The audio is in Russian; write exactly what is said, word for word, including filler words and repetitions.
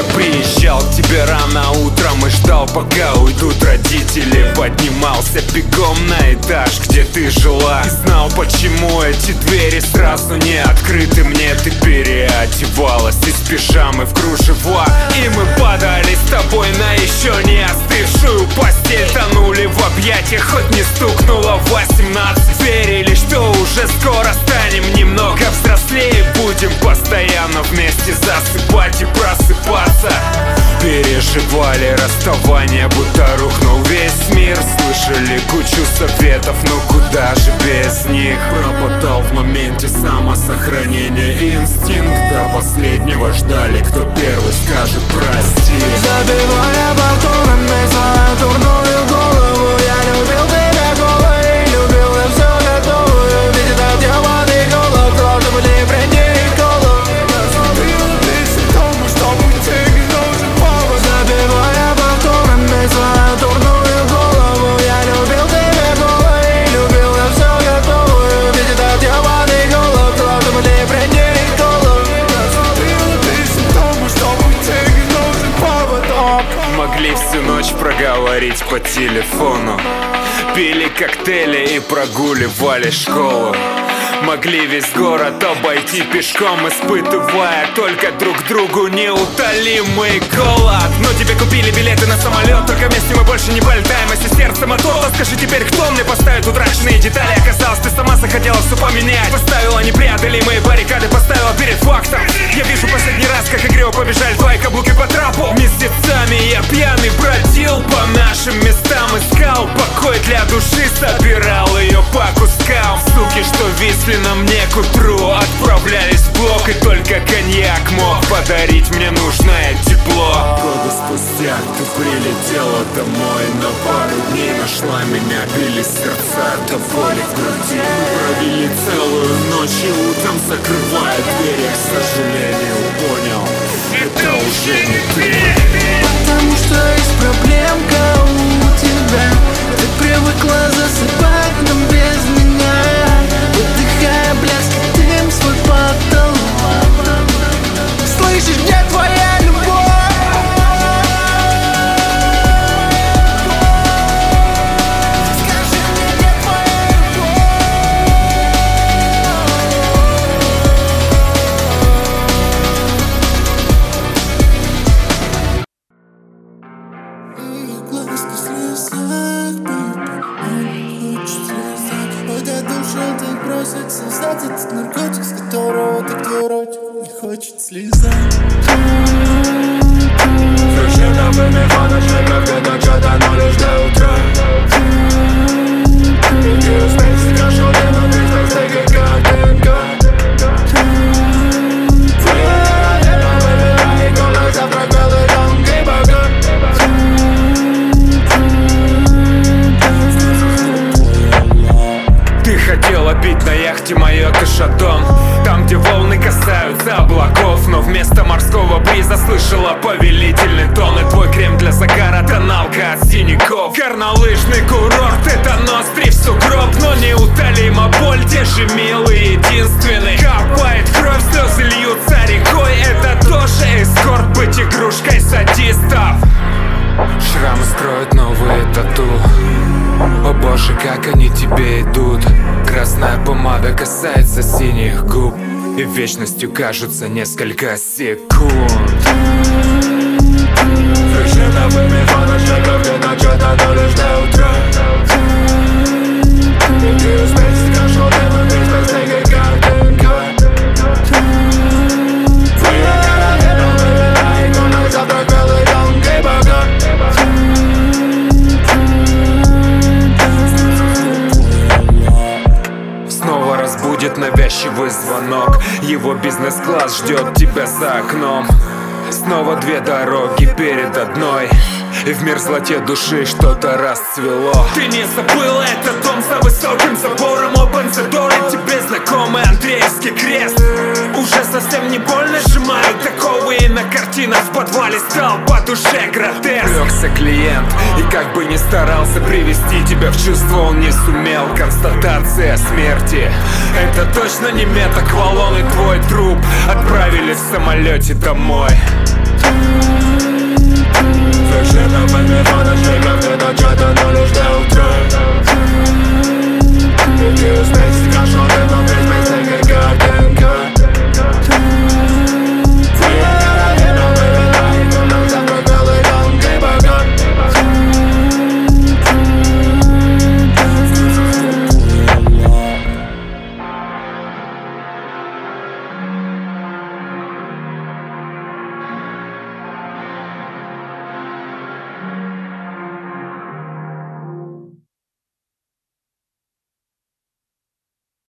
приезжал к тебе рано утром и ждал, пока уйдут родители. Поднимался бегом на этаж, где ты жила, и знал, почему эти двери сразу не открыты мне. Ты переодевалась из пижамы в кружева, и мы падали с тобой на еще не остывшую постель. Тонули в объятиях, хоть не стукнуло восемнадцать. Верили, что уже скоро станем немного взрослее, будем постоянно вместе засыпать и просыпаться. Переживали расставание, будто рухнул весь мир. Слышали кучу советов, но куда же без них? Пропадал в моменте самосохранения инстинкт. До последнего ждали, кто первый скажет прости. Забивая повторами свою дурную голову, я любил тебя голой, любил я все готовую. Ведь это демоны голов должны были принять голову. Забила ты симптомы, чтобы ты не должен повод. Забивая повторами свою дурную голову, я любил тебя голой, любил я все готовую. Ведь это демоны голов должны были принять голову. Забила ты симптомы, чтобы ты не должен повод. Могли всю ночь проговорить по телефону, пили коктейли и прогуливали школу. Могли весь город обойти пешком, испытывая только друг другу неутолимый голод. Но тебе купили билеты на самолет, только вместе мы больше не полетаем. Если сердце мотор, то скажи теперь, кто мне поставит утраченные детали? Оказалось, ты сама захотела все поменять, поставила непреодолимые баррикады, поставила перед фактом. Я вижу последний раз, как игриво побежали твои каблуки по трапу. Месяцами я пьяный бродил по нашим местам, искал покой для души, собирал ее по кускам. Суки, что висли на мне к утру, отправлялись в блок, и только коньяк мог подарить мне нужное тепло. Годы спустя ты прилетела домой, на пару дней нашла меня, бились сердца до боли в груди. Мы провели целую ночь, и утром, закрывая дверь, я, к сожалению, понял, это уже не ты. Потому что есть проблемка у тебя, ты привыкла засыпать, но без меня. Выдыхая блеск, дым свой потолок. Слышишь, где твоя любовь? Скажи мне, где твоя любовь? Глазки слезах, не хочет слезать. Хотя душа так просится взять этот наркотик, с которого так творотик не хочет слезать. Зачем нам ими фоночек, когда что-то но лишь до утра? И ты успеть себя шоты, но ты стал стейкой, как ДНК. Ты хотела пить на яхте мое кашадон, там, где волны касаются облаков, но вместо морского бриза слышала повелительный тон. И твой крем для загара, тоналка от синяков. Горнолыжный курорт, это ноздри в сугроб, но неутолима боль, те же милый единственный. Капает кровь, слезы льются рекой, это тоже эскорт, быть игрушкой садистов. Шрамы скроют новые тату, о боже, как они тебе идут. Красная помада касается синих губ, и вечностью кажутся несколько секунд. Зачем нам ими фоночек, когда что-то но лишь до утра? И ты успеть себя шоты, но ты стал стейкой, как ДНК. Твоя гора, но выбирай, икона, завтрак белый дом, гей-бога. Снова разбудит навязчивый звонок, его бизнес-класс ждет тебя за окном. Снова две дороги перед одной, и в мерзлоте души что-то расцвело. Ты не забыла этот дом за высоким забором, open the door, и тебе знакомый Андреевский крест. Уже совсем не больно сжимают такого, и на картинах в подвале стал по душе гротеск. Увлекся клиент, и как бы ни старался привести тебя в чувство, он не сумел. Констатация смерти, это точно не метаквалон, и твой труп отправили в самолете домой. Wyświetlamy foteczkę, gdy czata na luźne utry. Jest miejsce, każdy na